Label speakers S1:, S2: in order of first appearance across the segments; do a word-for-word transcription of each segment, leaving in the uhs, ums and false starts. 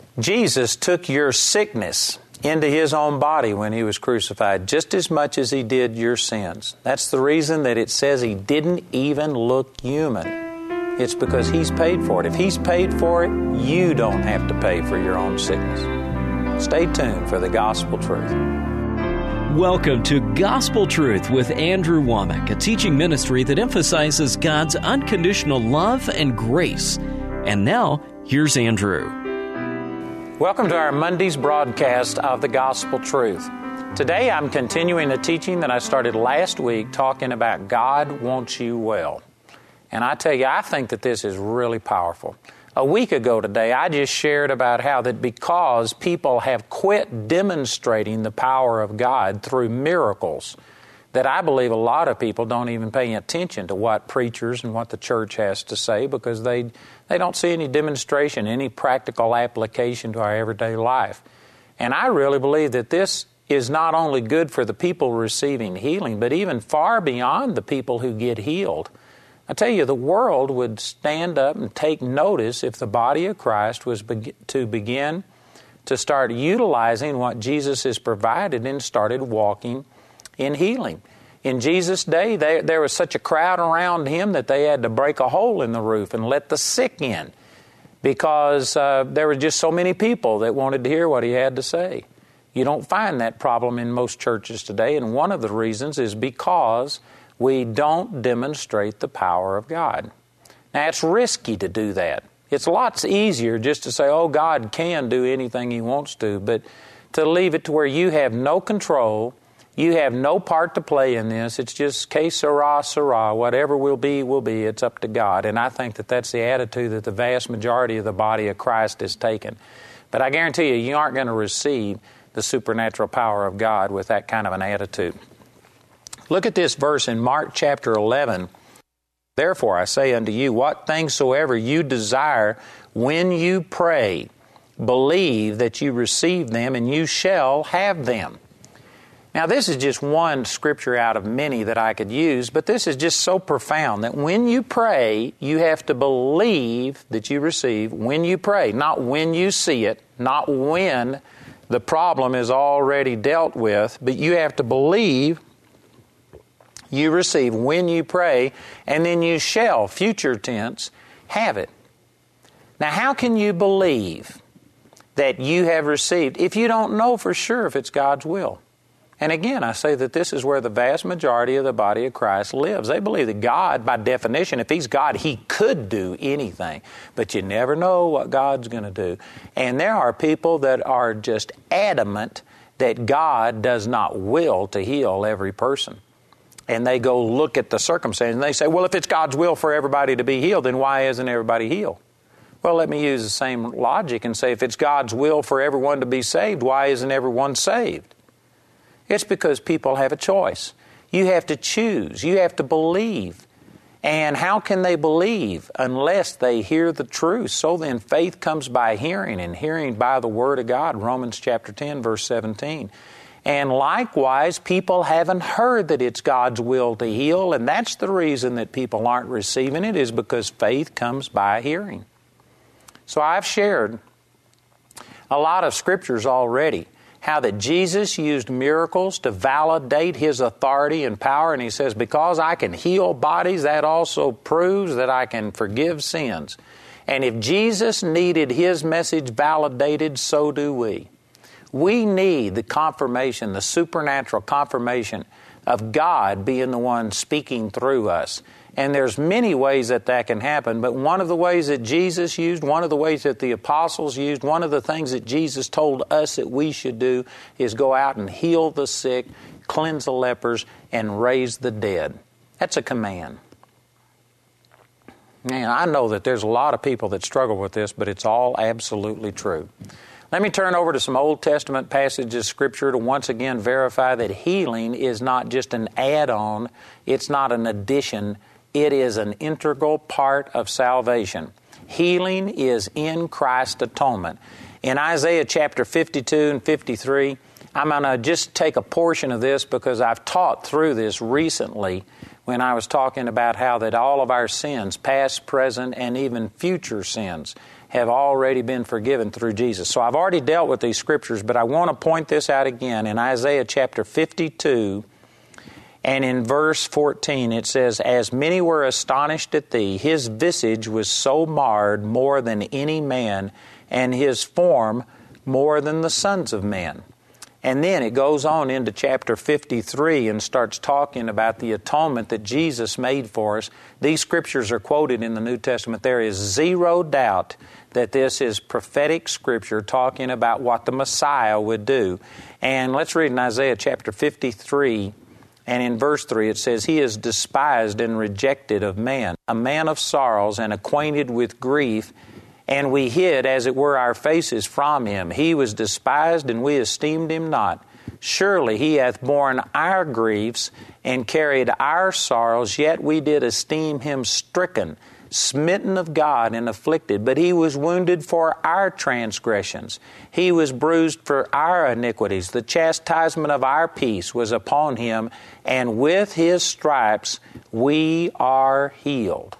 S1: Jesus took your sickness into His own body when He was crucified, just as much as He did your sins. That's the reason that it says He didn't even look human. It's because He's paid for it. If He's paid for it, you don't have to pay for your own sickness. Stay tuned for the Gospel Truth.
S2: Welcome to Gospel Truth with Andrew Wommack, a teaching ministry that emphasizes God's unconditional love and grace. And now, here's Andrew.
S1: Welcome to our Monday's broadcast of the Gospel Truth. Today I'm continuing a teaching that I started last week talking about God wants you well. And I tell you, I think that this is really powerful. A week ago today, I just shared about how that because people have quit demonstrating the power of God through miracles, that I believe a lot of people don't even pay attention to what preachers and what the church has to say because they they don't see any demonstration, any practical application to our everyday life. And I really believe that this is not only good for the people receiving healing, but even far beyond the people who get healed. I tell you, the world would stand up and take notice if the body of Christ was be- to begin to start utilizing what Jesus has provided and started walking in healing. In Jesus' day, they, there was such a crowd around Him that they had to break a hole in the roof and let the sick in because uh, there were just so many people that wanted to hear what He had to say. You don't find that problem in most churches today, and one of the reasons is because we don't demonstrate the power of God. Now, it's risky to do that. It's lots easier just to say, oh, God can do anything He wants to, but to leave it to where you have no control, you have no part to play in this. It's just que sera, sera. Whatever will be, will be. It's up to God. And I think that that's the attitude that the vast majority of the body of Christ has taken. But I guarantee you, you aren't going to receive the supernatural power of God with that kind of an attitude. Look at this verse in Mark chapter eleven. Therefore, I say unto you, what things soever you desire when you pray, believe that you receive them, and you shall have them. Now, this is just one scripture out of many that I could use, but this is just so profound that when you pray, you have to believe that you receive when you pray, not when you see it, not when the problem is already dealt with, but you have to believe you receive when you pray, and then you shall, future tense, have it. Now, how can you believe that you have received if you don't know for sure if it's God's will? And again, I say that this is where the vast majority of the body of Christ lives. They believe that God, by definition, if He's God, He could do anything. But you never know what God's going to do. And there are people that are just adamant that God does not will to heal every person. And they go look at the circumstance and they say, well, if it's God's will for everybody to be healed, then why isn't everybody healed? Well, let me use the same logic and say, if it's God's will for everyone to be saved, why isn't everyone saved? It's because people have a choice. You have to choose. You have to believe. And how can they believe unless they hear the truth? So then faith comes by hearing, and hearing by the Word of God, Romans chapter ten, verse seventeen. And likewise, people haven't heard that it's God's will to heal, and that's the reason that people aren't receiving it, is because faith comes by hearing. So I've shared a lot of scriptures already, how that Jesus used miracles to validate His authority and power, and He says, because I can heal bodies, that also proves that I can forgive sins. And if Jesus needed His message validated, so do we. We need the confirmation, the supernatural confirmation of God being the one speaking through us. And there's many ways that that can happen, but one of the ways that Jesus used, one of the ways that the apostles used, one of the things that Jesus told us that we should do is go out and heal the sick, cleanse the lepers, and raise the dead. That's a command. Now, I know that there's a lot of people that struggle with this, but it's all absolutely true. Let me turn over to some Old Testament passages of Scripture to once again verify that healing is not just an add-on, it's not an addition, it is an integral part of salvation. Healing is in Christ's atonement. In Isaiah chapter fifty-two and fifty-three, I'm going to just take a portion of this because I've taught through this recently when I was talking about how that all of our sins, past, present, and even future sins, have already been forgiven through Jesus. So I've already dealt with these scriptures, but I want to point this out again. In Isaiah chapter fifty-two and in verse fourteen, it says, "As many were astonished at thee, his visage was so marred more than any man, and his form more than the sons of men." And then it goes on into chapter fifty-three and starts talking about the atonement that Jesus made for us. These scriptures are quoted in the New Testament. There is zero doubt that this is prophetic scripture talking about what the Messiah would do. And let's read in Isaiah chapter fifty-three, and in verse three it says, "He is despised and rejected of man, a man of sorrows and acquainted with grief, and we hid, as it were, our faces from him. He was despised, and we esteemed him not. Surely he hath borne our griefs and carried our sorrows, yet we did esteem him stricken, smitten of God, and afflicted. But he was wounded for our transgressions. He was bruised for our iniquities. The chastisement of our peace was upon him, and with his stripes we are healed."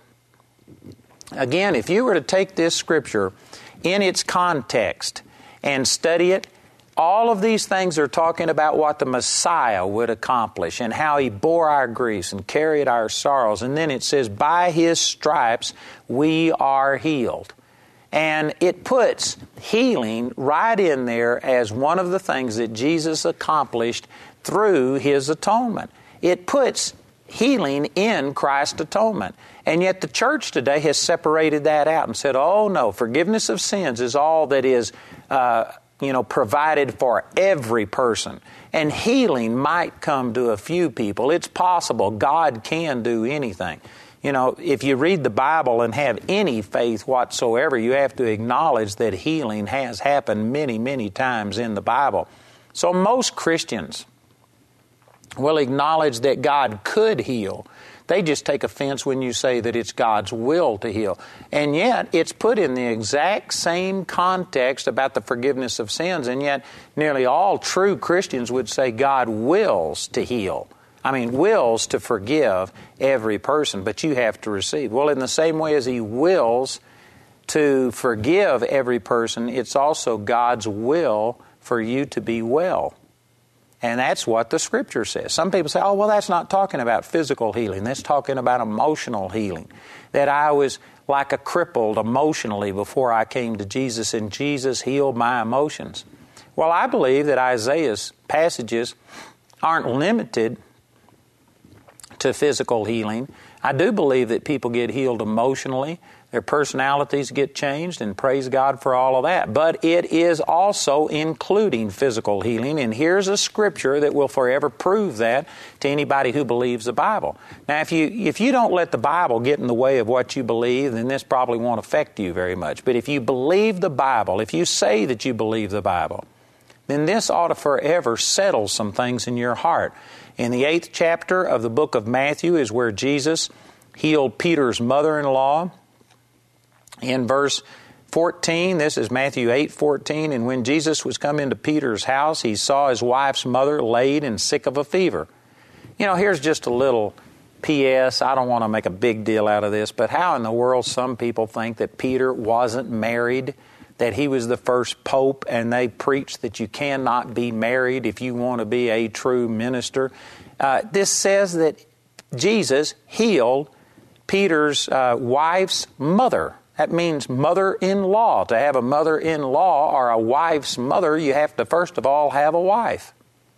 S1: Again, if you were to take this scripture in its context and study it, all of these things are talking about what the Messiah would accomplish and how he bore our griefs and carried our sorrows. And then it says, by his stripes we are healed. And it puts healing right in there as one of the things that Jesus accomplished through his atonement. It puts healing in Christ's atonement. And yet the church today has separated that out and said, oh no, forgiveness of sins is all that is uh, you know, provided for every person. And healing might come to a few people. It's possible. God can do anything. You know, if you read the Bible and have any faith whatsoever, you have to acknowledge that healing has happened many, many times in the Bible. So most Christians will acknowledge that God could heal. They just take offense when you say that it's God's will to heal. And yet, it's put in the exact same context about the forgiveness of sins, and yet nearly all true Christians would say God wills to heal. I mean, wills to forgive every person, but you have to receive. Well, in the same way as He wills to forgive every person, it's also God's will for you to be well. And that's what the Scripture says. Some people say, oh, well, that's not talking about physical healing. That's talking about emotional healing. That I was like a crippled emotionally before I came to Jesus, and Jesus healed my emotions. Well, I believe that Isaiah's passages aren't limited to physical healing. I do believe that people get healed emotionally. Their personalities get changed, and praise God for all of that. But it is also including physical healing, and here's a scripture that will forever prove that to anybody who believes the Bible. Now, if you if you don't let the Bible get in the way of what you believe, then this probably won't affect you very much. But if you believe the Bible, if you say that you believe the Bible, then this ought to forever settle some things in your heart. In the eighth chapter of the book of Matthew is where Jesus healed Peter's mother-in-law. In verse fourteen, this is Matthew eight fourteen, and when Jesus was come into Peter's house, he saw his wife's mother laid and sick of a fever. You know, here's just a little P S I don't want to make a big deal out of this, but how in the world some people think that Peter wasn't married, that he was the first pope, and they preach that you cannot be married if you want to be a true minister. Uh, this says that Jesus healed Peter's uh, wife's mother. That means mother-in-law. To have a mother-in-law or a wife's mother, you have to first of all have a wife.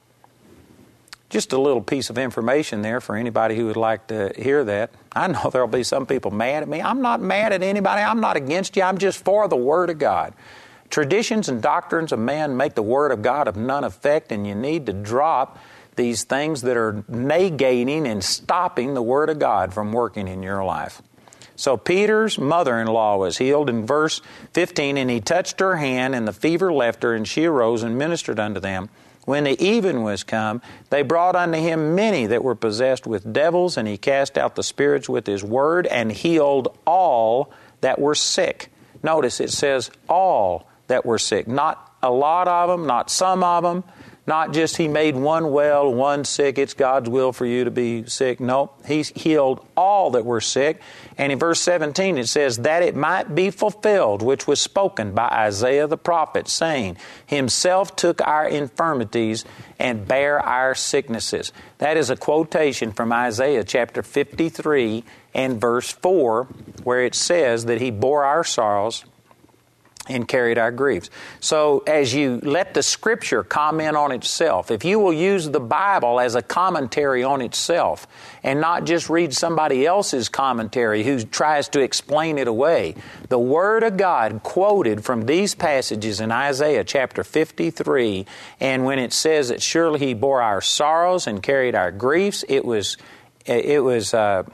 S1: Just a little piece of information there for anybody who would like to hear that. I know there'll be some people mad at me. I'm not mad at anybody. I'm not against you. I'm just for the Word of God. Traditions and doctrines of man make the Word of God of none effect, and you need to drop these things that are negating and stopping the Word of God from working in your life. So Peter's mother-in-law was healed in verse fifteen, and he touched her hand, and the fever left her, and she arose and ministered unto them. When the even was come, they brought unto him many that were possessed with devils, and he cast out the spirits with his word, and healed all that were sick. Notice it says all that were sick. Not a lot of them, not some of them, Not just He made one well, one sick, it's God's will for you to be sick. No, He's healed all that were sick. And in verse seventeen it says, that it might be fulfilled, which was spoken by Isaiah the prophet, saying, Himself took our infirmities and bare our sicknesses. That is a quotation from Isaiah chapter fifty-three and verse four, where it says that He bore our sorrows and carried our griefs. So as you let the Scripture comment on itself, if you will use the Bible as a commentary on itself and not just read somebody else's commentary who tries to explain it away, the Word of God quoted from these passages in Isaiah chapter fifty-three, and when it says that surely He bore our sorrows and carried our griefs, it was, it was uh,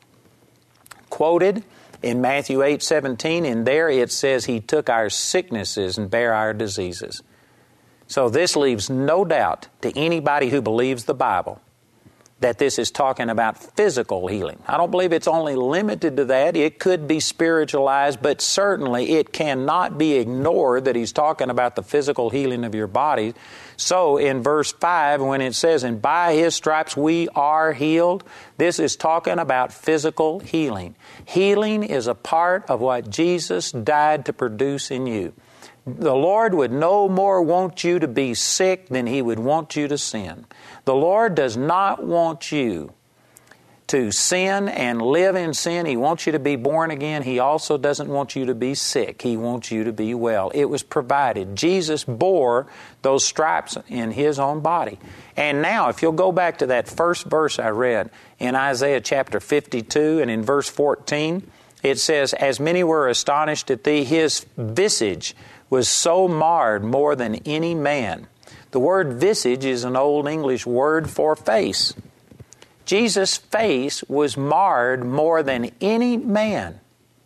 S1: quoted in Matthew eight seventeen, and there it says He took our sicknesses and bare our diseases. So this leaves no doubt to anybody who believes the Bible that this is talking about physical healing. I don't believe it's only limited to that. It could be spiritualized, but certainly it cannot be ignored that He's talking about the physical healing of your body. So in verse five, when it says, and by His stripes we are healed, this is talking about physical healing. Healing is a part of what Jesus died to produce in you. The Lord would no more want you to be sick than He would want you to sin. The Lord does not want you to sin and live in sin. He wants you to be born again. He also doesn't want you to be sick. He wants you to be well. It was provided. Jesus bore those stripes in His own body. And now, if you'll go back to that first verse I read in Isaiah chapter fifty-two and in verse fourteen, it says, as many were astonished at Thee, His visage was so marred more than any man. The word visage is an Old English word for face. Jesus' face was marred more than any man.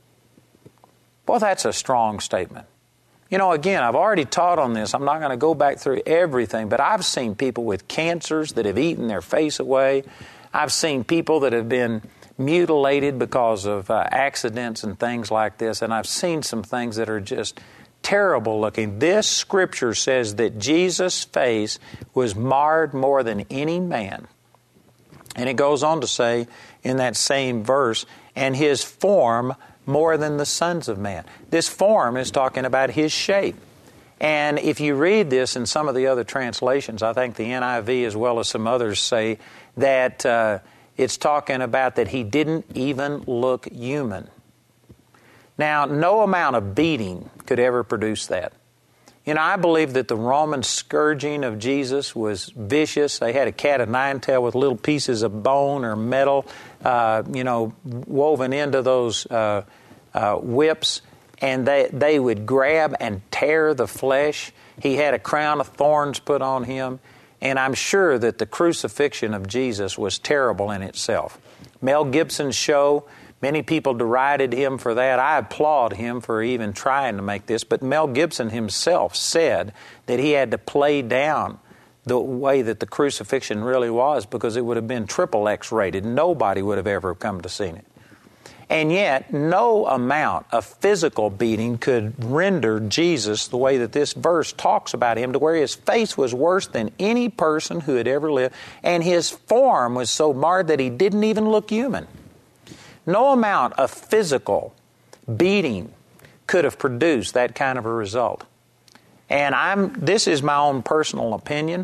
S1: Well, that's a strong statement. You know, again, I've already taught on this. I'm not going to go back through everything, but I've seen people with cancers that have eaten their face away. I've seen people that have been mutilated because of uh, accidents and things like this, and I've seen some things that are just terrible looking. This Scripture says that Jesus' face was marred more than any man. And it goes on to say in that same verse, and His form more than the sons of man. This form is talking about His shape. And if you read this in some of the other translations, I think the N I V as well as some others say that uh, it's talking about that He didn't even look human. Now, no amount of beating could ever produce that. You know, I believe that the Roman scourging of Jesus was vicious. They had a cat of nine tail with little pieces of bone or metal, uh, you know, woven into those uh, uh, whips, and they, they would grab and tear the flesh. He had a crown of thorns put on Him, and I'm sure that the crucifixion of Jesus was terrible in itself. Mel Gibson's show, many people derided him for that. I applaud him for even trying to make this. But Mel Gibson himself said that he had to play down the way that the crucifixion really was because it would have been triple X-rated. Nobody would have ever come to see it. And yet, no amount of physical beating could render Jesus the way that this verse talks about Him, to where His face was worse than any person who had ever lived, and His form was so marred that He didn't even look human. No amount of physical beating could have produced that kind of a result. And I'm this is my own personal opinion,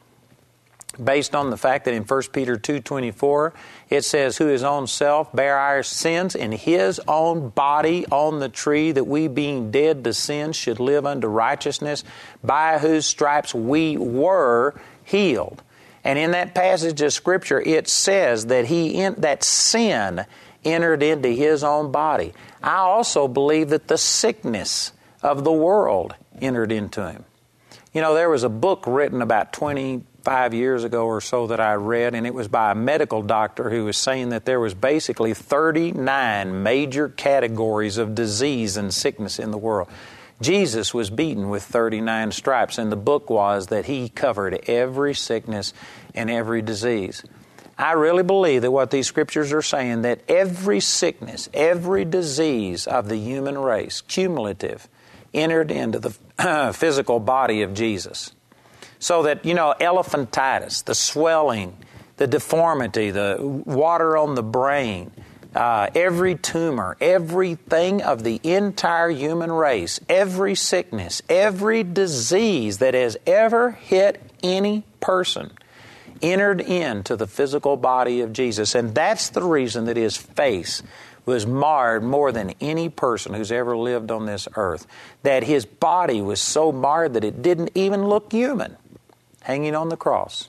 S1: based on the fact that in First Peter two twenty-four, it says, who His own self bare our sins in His own body on the tree, that we being dead to sin should live unto righteousness, by whose stripes we were healed. And in that passage of Scripture, it says that he in, that sin entered into His own body. I also believe that the sickness of the world entered into Him. You know, there was a book written about twenty-five years ago or so that I read, and it was by a medical doctor who was saying that there was basically thirty-nine major categories of disease and sickness in the world. Jesus was beaten with thirty-nine stripes, and the book was that He covered every sickness and every disease. I really believe that what these Scriptures are saying, that every sickness, every disease of the human race, cumulative, entered into the physical body of Jesus. So that, you know, elephantitis, the swelling, the deformity, the water on the brain, uh, every tumor, everything of the entire human race, every sickness, every disease that has ever hit any person entered into the physical body of Jesus. And that's the reason that His face was marred more than any person who's ever lived on this earth. That His body was so marred that it didn't even look human, hanging on the cross.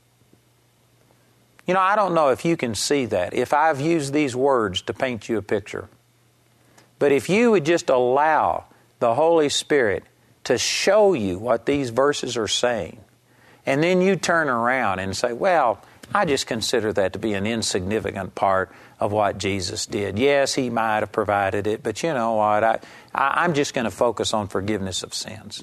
S1: You know, I don't know if you can see that, if I've used these words to paint you a picture. But if you would just allow the Holy Spirit to show you what these verses are saying, and then you turn around and say, well, I just consider that to be an insignificant part of what Jesus did. Yes, He might have provided it, but you know what? I, I, I'm just going to focus on forgiveness of sins.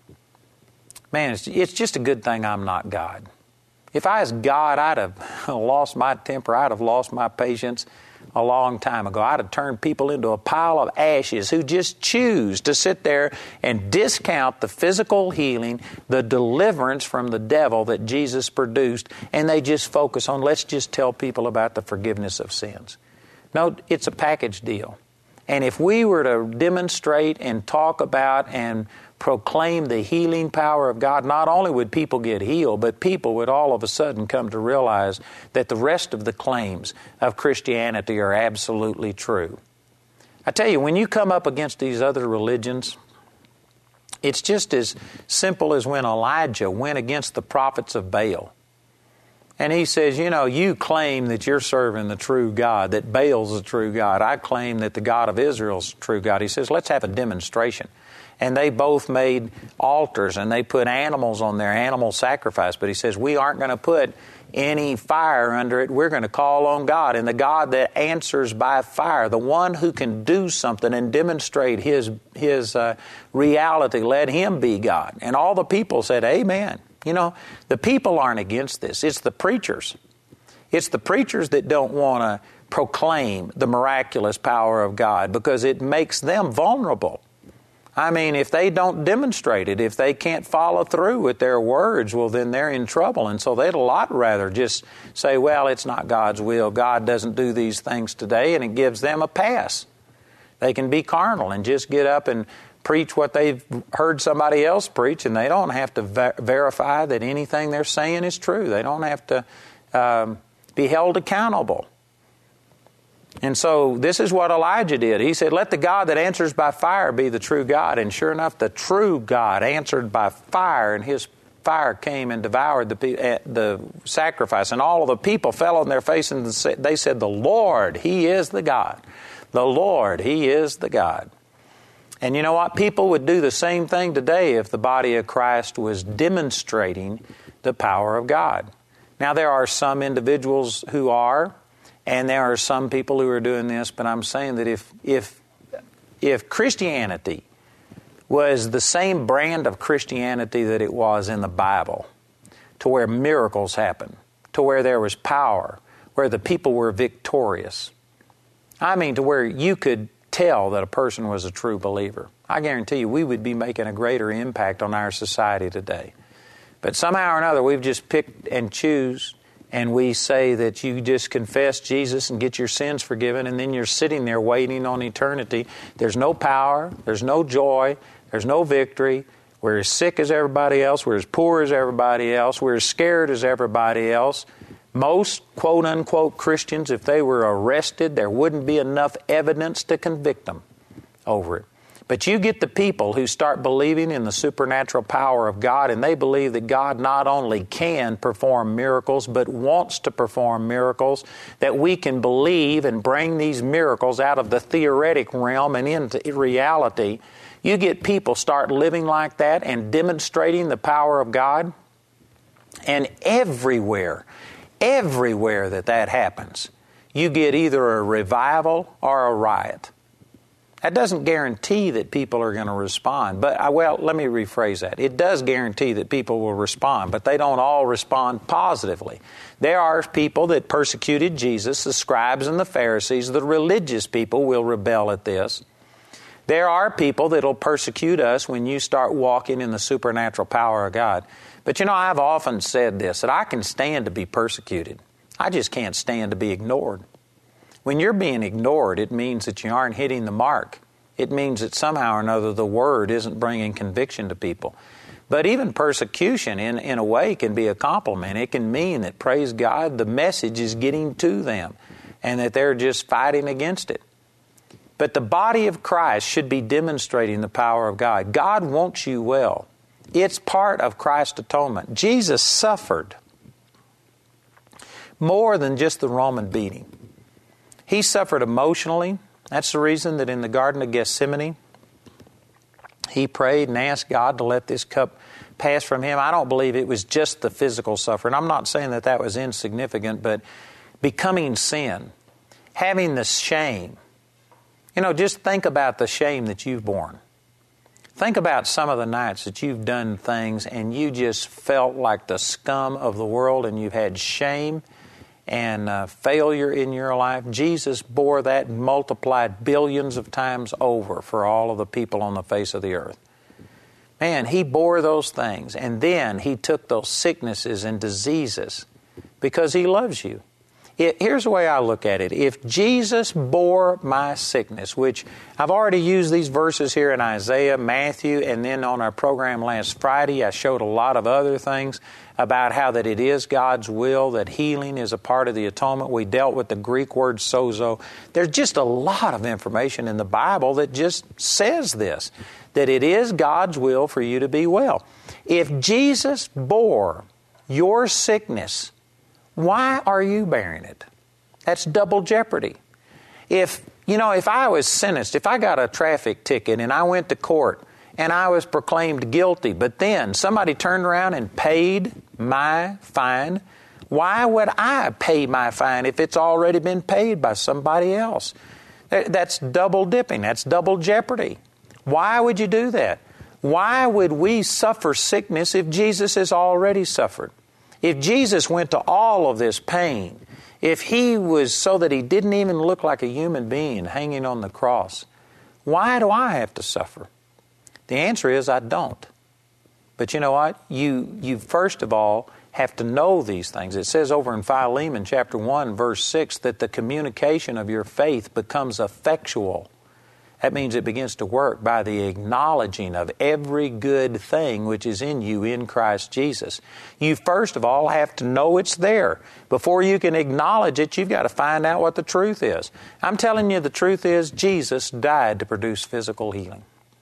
S1: Man, it's, it's just a good thing I'm not God. If I was God, I'd have lost my temper. I'd have lost my patience a long time ago. I'd have turned people into a pile of ashes who just choose to sit there and discount the physical healing, the deliverance from the devil that Jesus produced, and they just focus on, let's just tell people about the forgiveness of sins. No, it's a package deal. And if we were to demonstrate and talk about and proclaim the healing power of God, not only would people get healed, but people would all of a sudden come to realize that the rest of the claims of Christianity are absolutely true. I tell you, when you come up against these other religions, it's just as simple as when Elijah went against the prophets of Baal. And he says, you know, you claim that you're serving the true God, that Baal's the true God. I claim that the God of Israel's the true God. He says, let's have a demonstration. And they both made altars and they put animals on their animal sacrifice. But he says, we aren't going to put any fire under it. We're going to call on God. And the God that answers by fire, the one who can do something and demonstrate His, his uh, reality, let Him be God. And all the people said, amen. You know, the people aren't against this. It's the preachers. It's the preachers that don't want to proclaim the miraculous power of God because it makes them vulnerable. I mean, if they don't demonstrate it, if they can't follow through with their words, well, then they're in trouble. And so they'd a lot rather just say, well, it's not God's will. God doesn't do these things today, and it gives them a pass. They can be carnal and just get up and preach what they've heard somebody else preach, and they don't have to ver- verify that anything they're saying is true. They don't have to um, be held accountable. And so this is what Elijah did. He said, let the God that answers by fire be the true God. And sure enough, the true God answered by fire, and His fire came and devoured the, uh, the sacrifice. And all of the people fell on their face, and they said, the Lord, He is the God. The Lord, He is the God. And you know what? People would do the same thing today if the body of Christ was demonstrating the power of God. Now, there are some individuals who are, and there are some people who are doing this, but I'm saying that if if if Christianity was the same brand of Christianity that it was in the Bible, to where miracles happened, to where there was power, where the people were victorious, I mean to where you could tell that a person was a true believer, I guarantee you we would be making a greater impact on our society today. But somehow or another we've just picked and choose, and we say that you just confess Jesus and get your sins forgiven, and then you're sitting there waiting on eternity. There's no power, there's no joy, there's no victory. We're as sick as everybody else, we're as poor as everybody else, we're as scared as everybody else. Most quote-unquote Christians, if they were arrested, there wouldn't be enough evidence to convict them over it. But you get the people who start believing in the supernatural power of God, and they believe that God not only can perform miracles, but wants to perform miracles, that we can believe and bring these miracles out of the theoretic realm and into reality. You get people start living like that and demonstrating the power of God, and everywhere, everywhere that that happens, you get either a revival or a riot. That doesn't guarantee that people are going to respond. But, well, let me rephrase that. It does guarantee that people will respond, but they don't all respond positively. There are people that persecuted Jesus, the scribes and the Pharisees, the religious people will rebel at this. There are people that will persecute us when you start walking in the supernatural power of God. But you know, I've often said this, that I can stand to be persecuted. I just can't stand to be ignored. When you're being ignored, it means that you aren't hitting the mark. It means that somehow or another the Word isn't bringing conviction to people. But even persecution, in, in a way, can be a compliment. It can mean that, praise God, the message is getting to them and that they're just fighting against it. But the body of Christ should be demonstrating the power of God. God wants you well. It's part of Christ's atonement. Jesus suffered more than just the Roman beating. He suffered emotionally. That's the reason that in the Garden of Gethsemane, He prayed and asked God to let this cup pass from Him. I don't believe it was just the physical suffering. I'm not saying that that was insignificant, but becoming sin, having the shame. You know, just think about the shame that you've borne. Think about some of the nights that you've done things and you just felt like the scum of the world and you've had shame and uh, failure in your life. Jesus bore that multiplied billions of times over for all of the people on the face of the earth. Man, He bore those things, and then He took those sicknesses and diseases because He loves you. It, here's the way I look at it. If Jesus bore my sickness, which I've already used these verses here in Isaiah, Matthew, and then on our program last Friday, I showed a lot of other things about how that it is God's will, that healing is a part of the atonement. We dealt with the Greek word sozo. There's just a lot of information in the Bible that just says this, that it is God's will for you to be well. If Jesus bore your sickness, why are you bearing it? That's double jeopardy. If, you know, if I was sentenced, if I got a traffic ticket and I went to court and I was proclaimed guilty, but then somebody turned around and paid my fine, why would I pay my fine if it's already been paid by somebody else? That's double dipping. That's double jeopardy. Why would you do that? Why would we suffer sickness if Jesus has already suffered? If Jesus went to all of this pain, if He was so that He didn't even look like a human being hanging on the cross, why do I have to suffer? The answer is I don't. But you know what? You, you first of all have to know these things. It says over in Philemon chapter one, verse six, that the communication of your faith becomes effectual. That means it begins to work by the acknowledging of every good thing which is in you in Christ Jesus. You first of all have to know it's there. Before you can acknowledge it, you've got to find out what the truth is. I'm telling you, the truth is Jesus died to produce physical healing.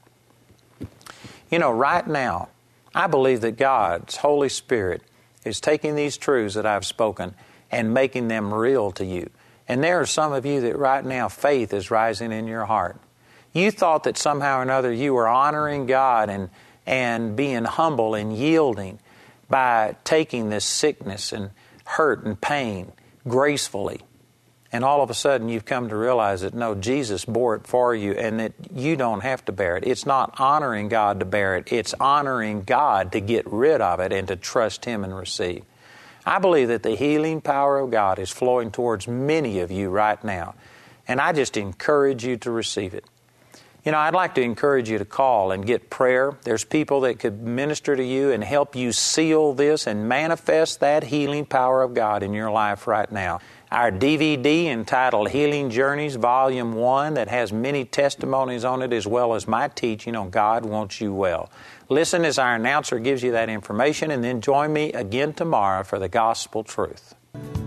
S1: You know, right now, I believe that God's Holy Spirit is taking these truths that I've spoken and making them real to you. And there are some of you that right now faith is rising in your heart. You thought that somehow or another you were honoring God and, and being humble and yielding by taking this sickness and hurt and pain gracefully. And all of a sudden you've come to realize that no, Jesus bore it for you and that you don't have to bear it. It's not honoring God to bear it. It's honoring God to get rid of it and to trust Him and receive. I believe that the healing power of God is flowing towards many of you right now. And I just encourage you to receive it. You know, I'd like to encourage you to call and get prayer. There's people that could minister to you and help you seal this and manifest that healing power of God in your life right now. Our D V D entitled Healing Journeys, Volume one, that has many testimonies on it as well as my teaching on God Wants You Well. Listen as our announcer gives you that information, and then join me again tomorrow for the Gospel Truth.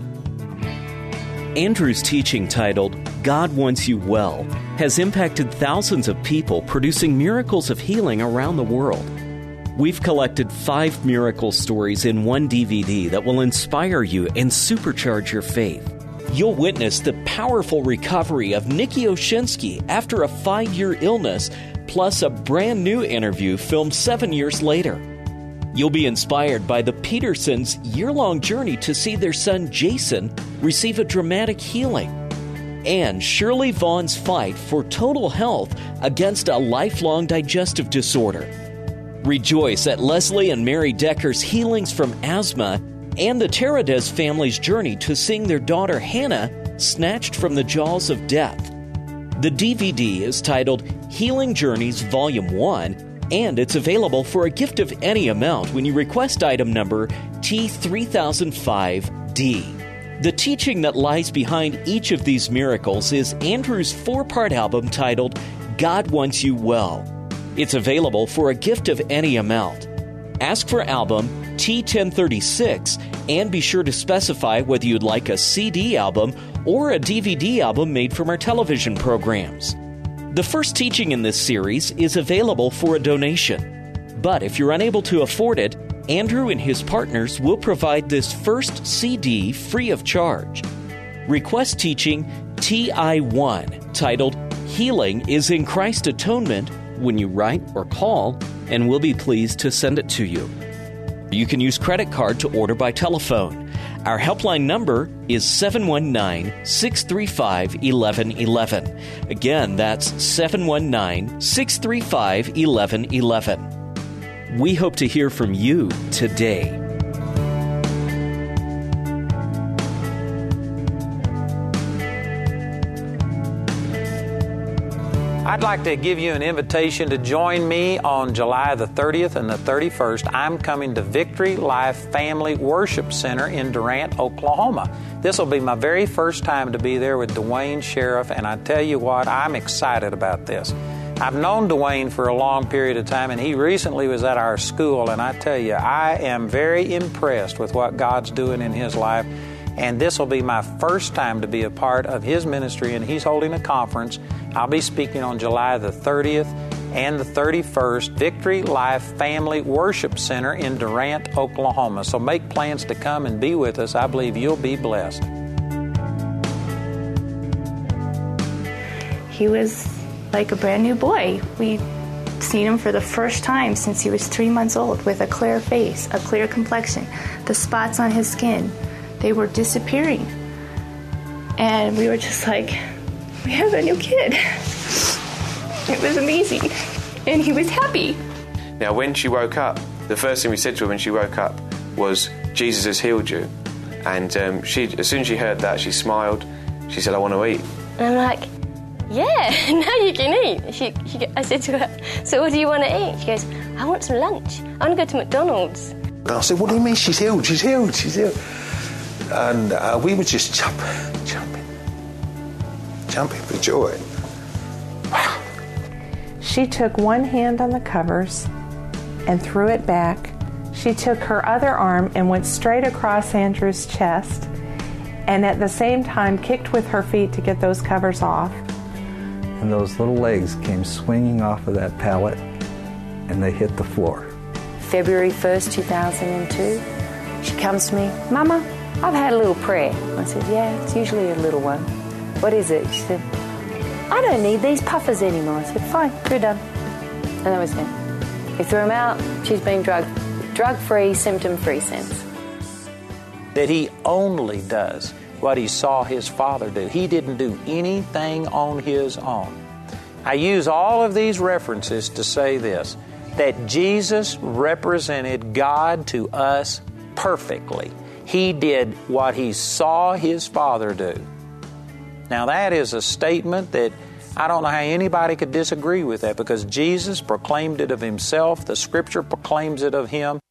S2: Andrew's teaching titled, God Wants You Well, has impacted thousands of people, producing miracles of healing around the world. We've collected five miracle stories in one D V D that will inspire you and supercharge your faith. You'll witness the powerful recovery of Nikki Oshinsky after a five-year illness, plus a brand new interview filmed seven years later. You'll be inspired by the Petersons' year-long journey to see their son Jason receive a dramatic healing, and Shirley Vaughn's fight for total health against a lifelong digestive disorder. Rejoice at Leslie and Mary Decker's healings from asthma and the Teradez family's journey to seeing their daughter Hannah snatched from the jaws of death. The D V D is titled Healing Journeys Volume one, and it's available for a gift of any amount when you request item number T three thousand five D. The teaching that lies behind each of these miracles is Andrew's four-part album titled God Wants You Well. It's available for a gift of any amount. Ask for album T ten thirty-six and be sure to specify whether you'd like a C D album or a D V D album made from our television programs. The first teaching in this series is available for a donation. But if you're unable to afford it, Andrew and his partners will provide this first C D free of charge. Request teaching T I one, titled Healing is in Christ's Atonement, when you write or call, and we'll be pleased to send it to you. You can use credit card to order by telephone. Our helpline number is seven one nine, six three five, one one one one. Again, that's seven one nine, six three five, one one one one. We hope to hear from you today.
S1: I'd like to give you an invitation to join me on July the thirtieth and the thirty-first. I'm coming to Victory Life Family Worship Center in Durant, Oklahoma. This will be my very first time to be there with Dwayne Sheriff, and I tell you what, I'm excited about this. I've known Dwayne for a long period of time, and he recently was at our school, and I tell you, I am very impressed with what God's doing in his life. And this will be my first time to be a part of his ministry, and he's holding a conference. I'll be speaking on July the thirtieth and the thirty-first, Victory Life Family Worship Center in Durant, Oklahoma. So make plans to come and be with us. I believe you'll be blessed.
S3: He was like a brand new boy. We'd seen him for the first time since he was three months old, with a clear face, a clear complexion, the spots on his skin. They were disappearing. And we were just like, we have a new kid. It was amazing. And he was happy.
S4: Now, when she woke up, the first thing we said to her when she woke up was, Jesus has healed you. And um, she, as soon as she heard that, she smiled. She said, I want to eat.
S5: And I'm like, yeah, now you can eat. She, she, I said to her, so what do you want to eat? She goes, I want some lunch. I want to go to McDonald's.
S6: And I said, what do you mean she's healed? She's healed, she's healed. And uh, we were just jumping, jumping, jumping for joy. Wow.
S7: She took one hand on the covers and threw it back. She took her other arm and went straight across Andrew's chest, and at the same time kicked with her feet to get those covers off.
S8: And those little legs came swinging off of that pallet, and they hit the floor.
S9: February first, two thousand two, she comes to me, Mama, I've had a little prayer. I said, yeah, it's usually a little one. What is it? She said, I don't need these puffers anymore. I said, fine, you're done. And that was it. We threw them out. She's been drug, drug-free, symptom-free since.
S1: That he only does what he saw his Father do. He didn't do anything on his own. I use all of these references to say this, that Jesus represented God to us perfectly. He did what he saw his Father do. Now that is a statement that I don't know how anybody could disagree with that, because Jesus proclaimed it of himself. The Scripture proclaims it of him.